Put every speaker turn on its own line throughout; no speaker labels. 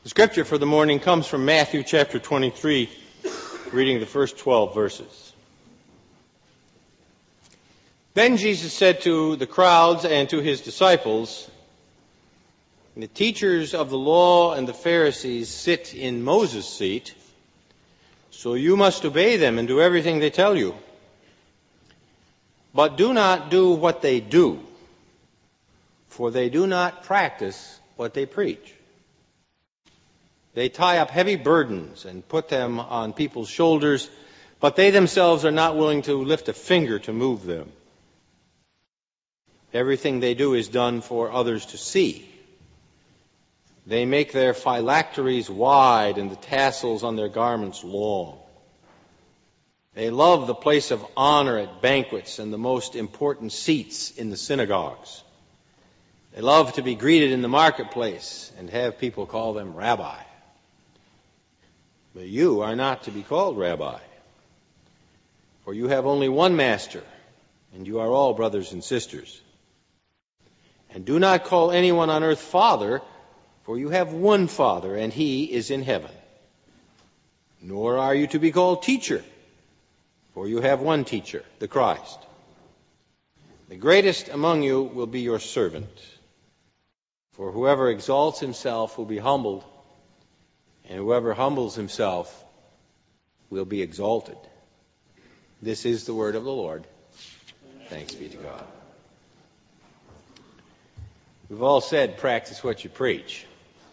The scripture for the morning comes from Matthew chapter 23, reading the first 12 verses. Then Jesus said to the crowds and to his disciples, "The teachers of the law and the Pharisees sit in Moses' seat, so you must obey them and do everything they tell you. But do not do what they do, for they do not practice what they preach. They tie up heavy burdens and put them on people's shoulders, but they themselves are not willing to lift a finger to move them. Everything they do is done for others to see. They make their phylacteries wide and the tassels on their garments long. They love the place of honor at banquets and the most important seats in the synagogues. They love to be greeted in the marketplace and have people call them rabbi. But you are not to be called rabbi, for you have only one master, and you are all brothers and sisters. And do not call anyone on earth Father, for you have one Father, and he is in heaven. Nor are you to be called Teacher, for you have one Teacher, the Christ. The greatest among you will be your servant. For whoever exalts himself will be humbled, and whoever humbles himself will be exalted." This is the word of the Lord. Thanks be to God. We've all said, practice what you preach.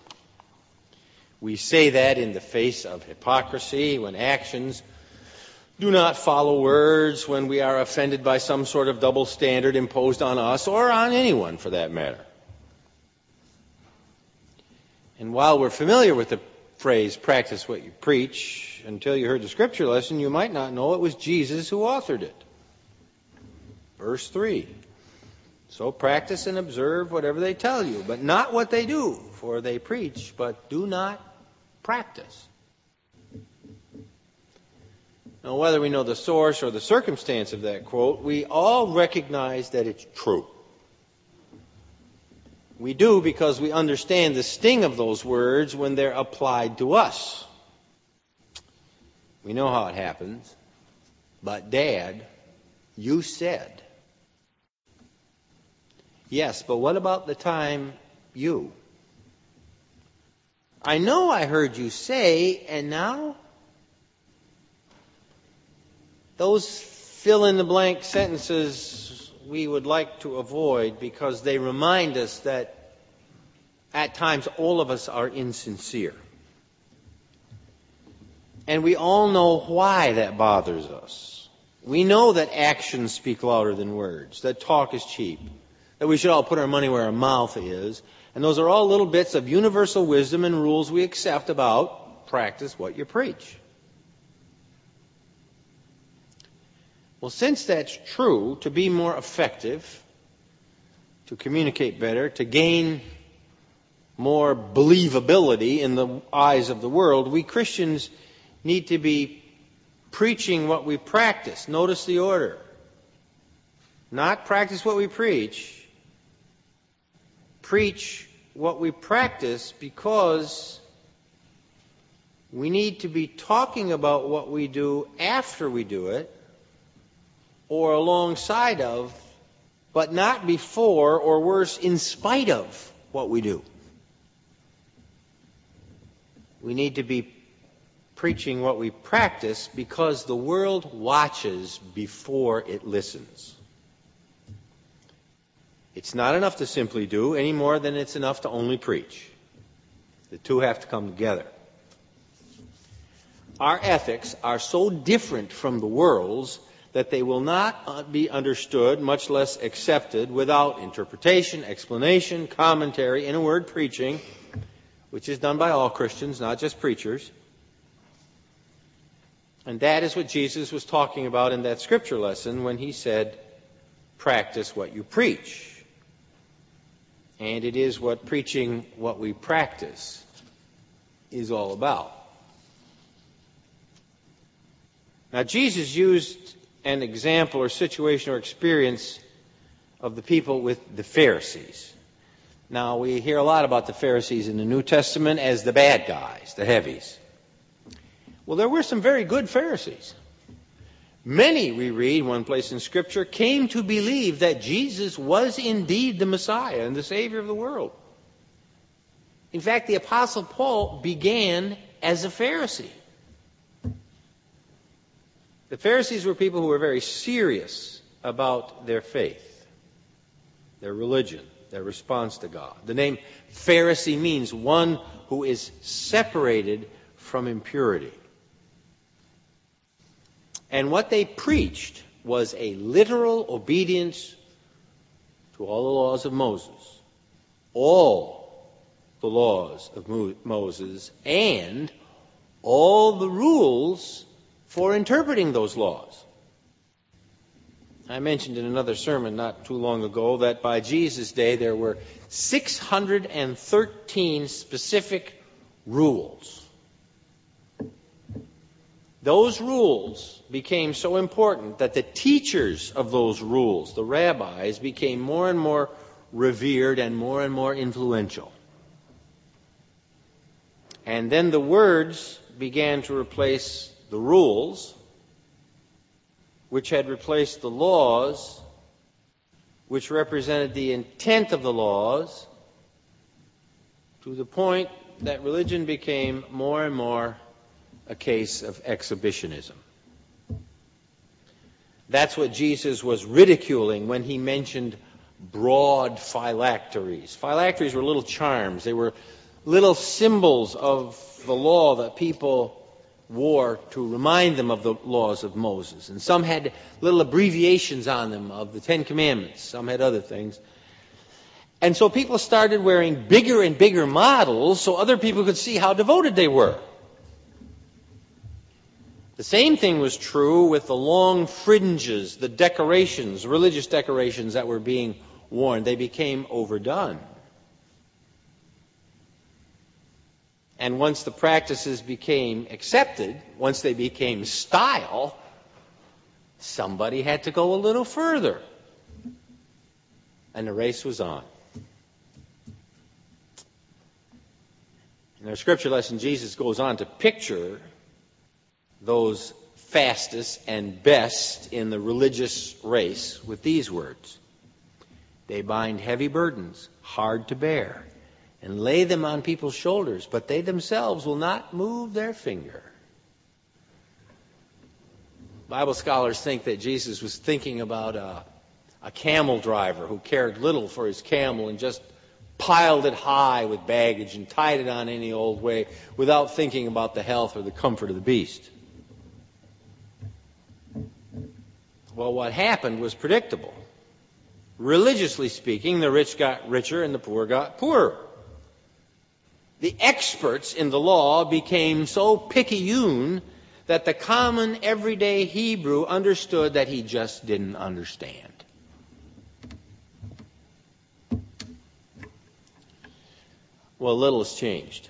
We say that in the face of hypocrisy, when actions do not follow words, when we are offended by some sort of double standard imposed on us, or on anyone for that matter. And while we're familiar with the phrase, practice what you preach, until you heard the scripture lesson, you might not know it was Jesus who authored it. Verse 3, "So practice and observe whatever they tell you, but not what they do, for they preach, but do not practice." Now, whether we know the source or the circumstance of that quote, we all recognize that it's true. We do because we understand the sting of those words when they're applied to us. We know how it happens. "But Dad, you said." Yes, but what about the time you? "I know I heard you say, and now?" Those fill-in-the-blank sentences we would like to avoid because they remind us that at times all of us are insincere. And we all know why that bothers us. We know that actions speak louder than words, that talk is cheap, that we should all put our money where our mouth is. And those are all little bits of universal wisdom and rules we accept about practice what you preach. Well, since that's true, to be more effective, to communicate better, to gain more believability in the eyes of the world, we Christians need to be preaching what we practice. Notice the order. Not practice what we preach. Preach what we practice, because we need to be talking about what we do after we do it, or alongside of, but not before, or worse, in spite of what we do. We need to be preaching what we practice because the world watches before it listens. It's not enough to simply do any more than it's enough to only preach. The two have to come together. Our ethics are so different from the world's that they will not be understood, much less accepted, without interpretation, explanation, commentary, in a word, preaching, which is done by all Christians, not just preachers. And that is what Jesus was talking about in that scripture lesson when he said, practice what you preach. And it is what preaching what we practice is all about. Now, Jesus used an example or situation or experience of the people with the Pharisees. Now, we hear a lot about the Pharisees in the New Testament as the bad guys, the heavies. Well, there were some very good Pharisees. Many, we read one place in Scripture, came to believe that Jesus was indeed the Messiah and the Savior of the world. In fact, the Apostle Paul began as a Pharisee. The Pharisees were people who were very serious about their faith, their religion, their response to God. The name Pharisee means one who is separated from impurity. And what they preached was a literal obedience to all the laws of Moses. All the laws of Moses and all the rules for interpreting those laws. I mentioned in another sermon not too long ago that by Jesus' day there were 613 specific rules. Those rules became so important that the teachers of those rules, the rabbis, became more and more revered and more influential. And then the words began to replace the rules, which had replaced the laws, which represented the intent of the laws, to the point that religion became more and more a case of exhibitionism. That's what Jesus was ridiculing when he mentioned broad phylacteries. Phylacteries were little charms. They were little symbols of the law that people wore to remind them of the laws of Moses. And some had little abbreviations on them of the Ten Commandments. Some had other things. And so people started wearing bigger and bigger models so other people could see how devoted they were. The same thing was true with the long fringes, the decorations, religious decorations that were being worn. They became overdone. And once the practices became accepted, once they became style, somebody had to go a little further. And the race was on. In our scripture lesson, Jesus goes on to picture those fastest and best in the religious race with these words. They bind heavy burdens, hard to bear, and lay them on people's shoulders, but they themselves will not move their finger. Bible scholars think that Jesus was thinking about a camel driver who cared little for his camel and just piled it high with baggage and tied it on any old way without thinking about the health or the comfort of the beast. Well, what happened was predictable. Religiously speaking, the rich got richer and the poor got poorer. The experts in the law became so picayune that the common everyday Hebrew understood that he just didn't understand. Well, little has changed.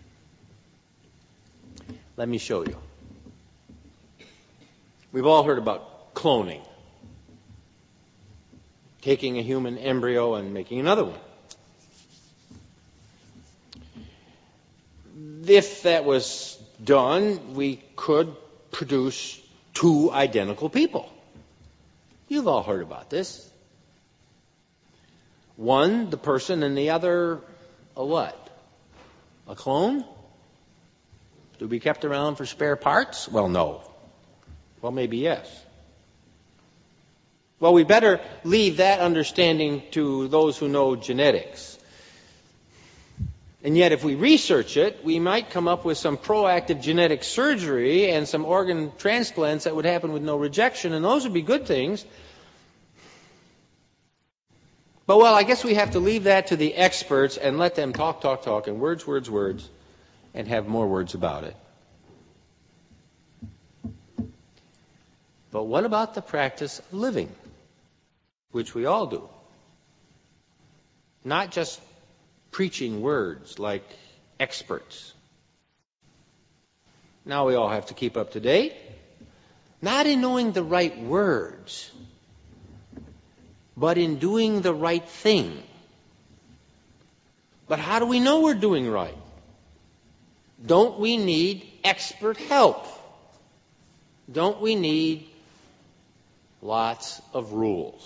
Let me show you. We've all heard about cloning. Taking a human embryo and making another one. If that was done, we could produce two identical people. You've all heard about this. One, the person, and the other, a what? A clone? To be kept around for spare parts? Well, no. Well, maybe yes. Well, we better leave that understanding to those who know genetics. And yet, if we research it, we might come up with some proactive genetic surgery and some organ transplants that would happen with no rejection, and those would be good things. But, well, I guess we have to leave that to the experts and let them talk, and words, and have more words about it. But what about the practice of living, which we all do? Not just preaching words like experts. Now we all have to keep up to date. Not in knowing the right words, but in doing the right thing. But how do we know we're doing right? Don't we need expert help? Don't we need lots of rules?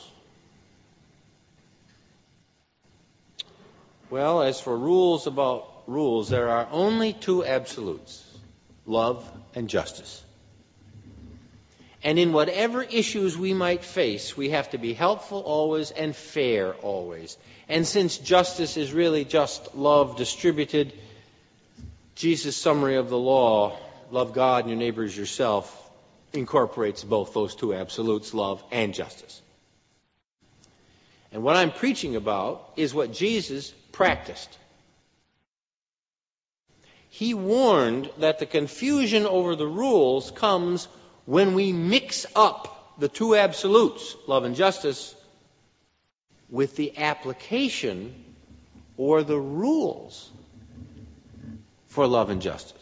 Well, as for rules about rules, there are only two absolutes: love and justice. And in whatever issues we might face, we have to be helpful always and fair always. And since justice is really just love distributed, Jesus' summary of the law, love God and your neighbor as yourself, incorporates both those two absolutes, love and justice. And what I'm preaching about is what Jesus practiced. He warned that the confusion over the rules comes when we mix up the two absolutes, love and justice, with the application or the rules for love and justice.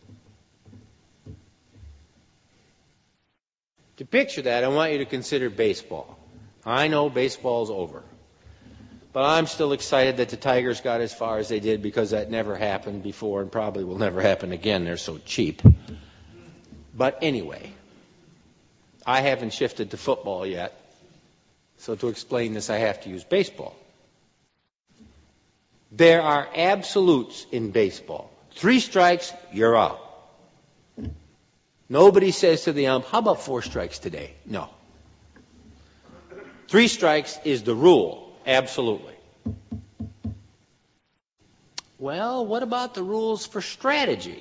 To picture that, I want you to consider baseball. I know baseball's over. But I'm still excited that the Tigers got as far as they did, because that never happened before and probably will never happen again. They're so cheap. But anyway, I haven't shifted to football yet. So to explain this, I have to use baseball. There are absolutes in baseball. 3 strikes, you're out. Nobody says to the ump, how about 4 strikes today? No. 3 strikes is the rule, absolutely. Well, what about the rules for strategy?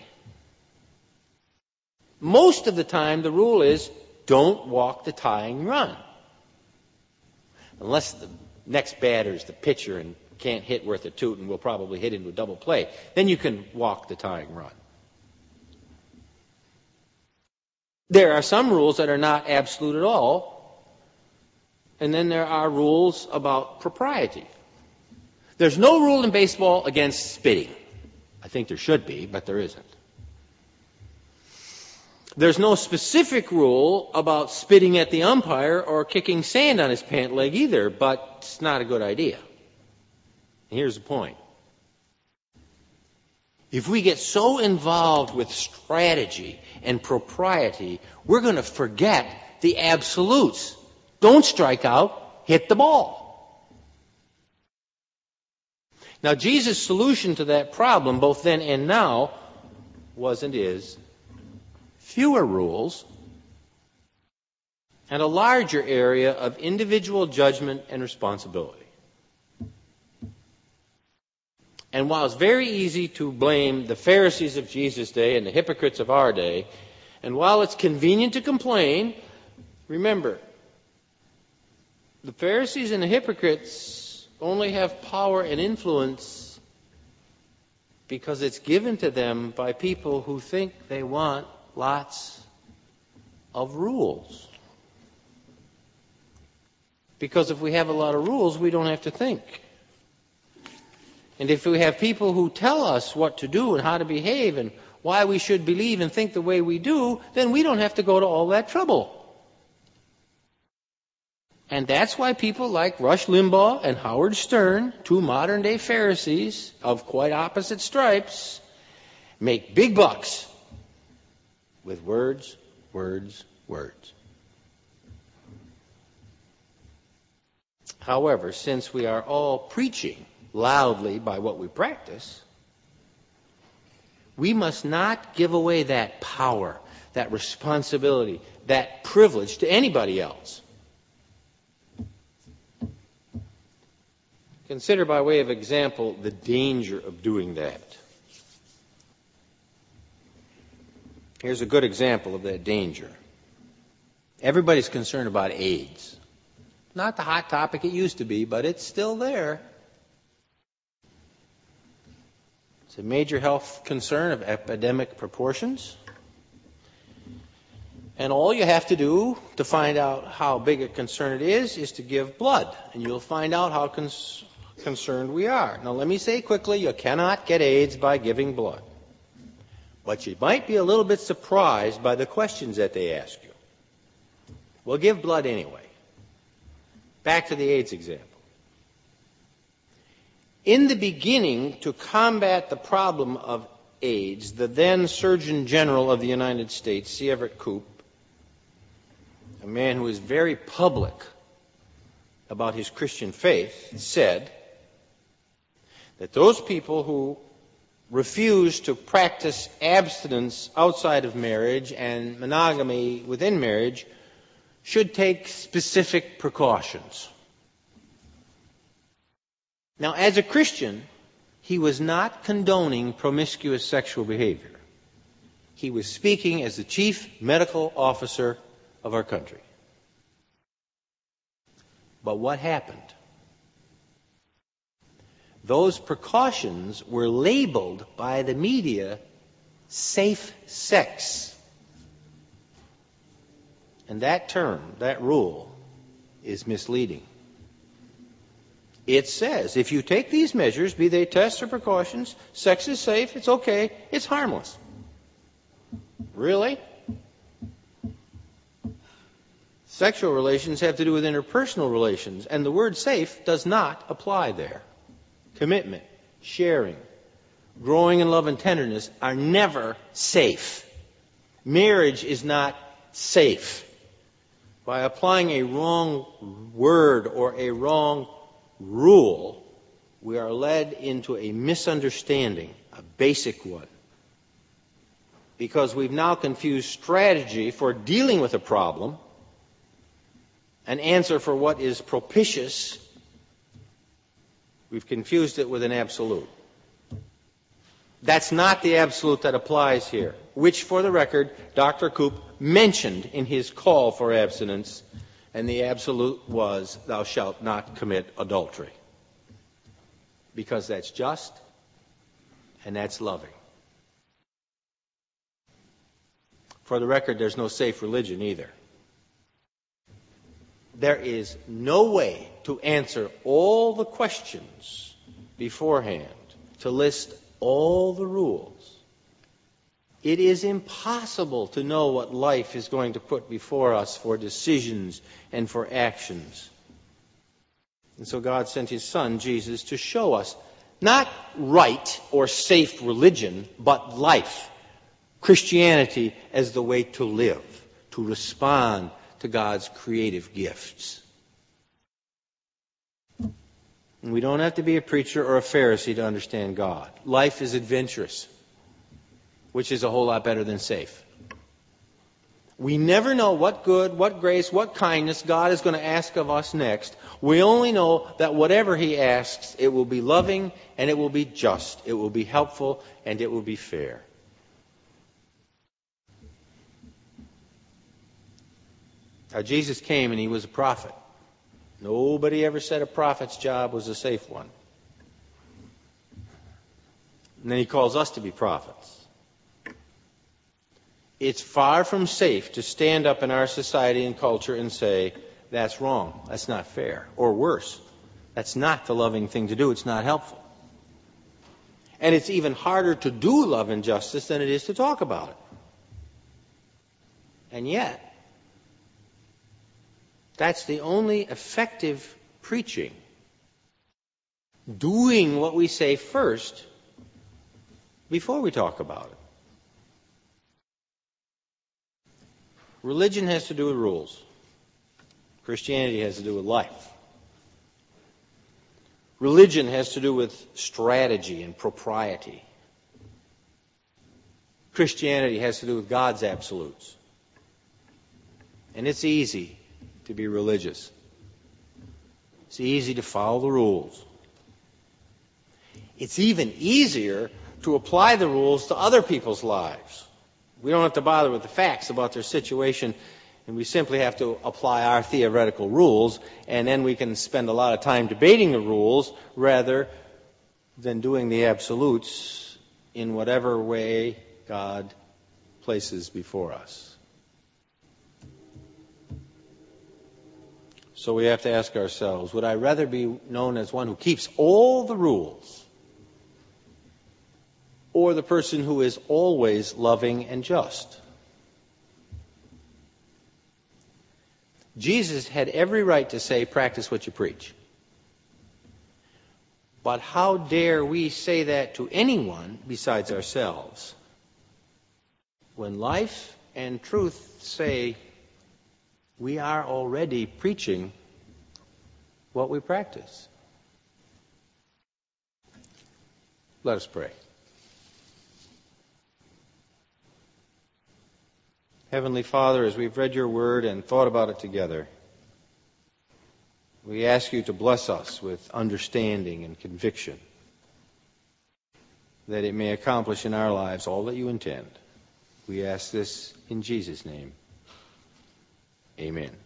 Most of the time, the rule is don't walk the tying run. Unless the next batter is the pitcher and can't hit worth a toot and will probably hit into a double play. Then you can walk the tying run. There are some rules that are not absolute at all. And then there are rules about propriety. There's no rule in baseball against spitting. I think there should be, but there isn't. There's no specific rule about spitting at the umpire or kicking sand on his pant leg either, but it's not a good idea. And here's the point. If we get so involved with strategy and propriety, we're going to forget the absolutes. Don't strike out, hit the ball. Now, Jesus' solution to that problem, both then and now, was and is fewer rules and a larger area of individual judgment and responsibility. And while it's very easy to blame the Pharisees of Jesus' day and the hypocrites of our day, and while it's convenient to complain, remember, the Pharisees and the hypocrites only have power and influence because it's given to them by people who think they want lots of rules. Because if we have a lot of rules, we don't have to think. And if we have people who tell us what to do and how to behave and why we should believe and think the way we do, then we don't have to go to all that trouble. And that's why people like Rush Limbaugh and Howard Stern, 2 modern-day Pharisees of quite opposite stripes, make big bucks with words, words, words. However, since we are all preaching loudly by what we practice, we must not give away that power, that responsibility, that privilege to anybody else. Consider, by way of example, the danger of doing that. Here's a good example of that danger. Everybody's concerned about AIDS. Not the hot topic it used to be, but it's still there. It's a major health concern of epidemic proportions. And all you have to do to find out how big a concern it is to give blood. And you'll find out how concerned we are. Now, let me say quickly, you cannot get AIDS by giving blood. But you might be a little bit surprised by the questions that they ask you. Well, give blood anyway. Back to the AIDS example. In the beginning, to combat the problem of AIDS, the then Surgeon General of the United States, C. Everett Koop, a man who is very public about his Christian faith, said that those people who refuse to practice abstinence outside of marriage and monogamy within marriage should take specific precautions. Now, as a Christian, he was not condoning promiscuous sexual behavior. He was speaking as the chief medical officer of our country. But what happened? Those precautions were labeled by the media safe sex. And that term, that rule, is misleading. It says, if you take these measures, be they tests or precautions, sex is safe, it's okay, it's harmless. Really? Sexual relations have to do with interpersonal relations, and the word safe does not apply there. Commitment, sharing, growing in love and tenderness are never safe. Marriage is not safe. By applying a wrong word or a wrong rule, we are led into a misunderstanding, a basic one. Because we've now confused strategy for dealing with a problem, an answer for what is propitious, we've confused it with an absolute. That's not the absolute that applies here, which, for the record, Dr. Koop mentioned in his call for abstinence, and the absolute was, thou shalt not commit adultery. Because that's just, and that's loving. For the record, there's no safe religion either. There is no way to answer all the questions beforehand, to list all the rules. It is impossible to know what life is going to put before us for decisions and for actions. And so God sent His Son, Jesus, to show us not right or safe religion, but life. Christianity as the way to live, to respond to God's creative gifts. And we don't have to be a preacher or a Pharisee to understand God. Life is adventurous, which is a whole lot better than safe. We never know what good, what grace, what kindness God is going to ask of us next. We only know that whatever He asks, it will be loving and it will be just. It will be helpful and it will be fair. Now, Jesus came and He was a prophet. Nobody ever said a prophet's job was a safe one. And then He calls us to be prophets. It's far from safe to stand up in our society and culture and say, that's wrong, that's not fair. Or worse, that's not the loving thing to do, it's not helpful. And it's even harder to do love and justice than it is to talk about it. And yet, that's the only effective preaching. Doing what we say first before we talk about it. Religion has to do with rules. Christianity has to do with life. Religion has to do with strategy and propriety. Christianity has to do with God's absolutes. And it's easy to be religious. It's easy to follow the rules. It's even easier to apply the rules to other people's lives. We don't have to bother with the facts about their situation, and we simply have to apply our theoretical rules, and then we can spend a lot of time debating the rules rather than doing the absolutes in whatever way God places before us. So we have to ask ourselves, would I rather be known as one who keeps all the rules, or the person who is always loving and just? Jesus had every right to say, practice what you preach. But how dare we say that to anyone besides ourselves, when life and truth say we are already preaching what we practice? Let us pray. Heavenly Father, as we've read your word and thought about it together, we ask you to bless us with understanding and conviction, that it may accomplish in our lives all that you intend. We ask this in Jesus' name. Amen.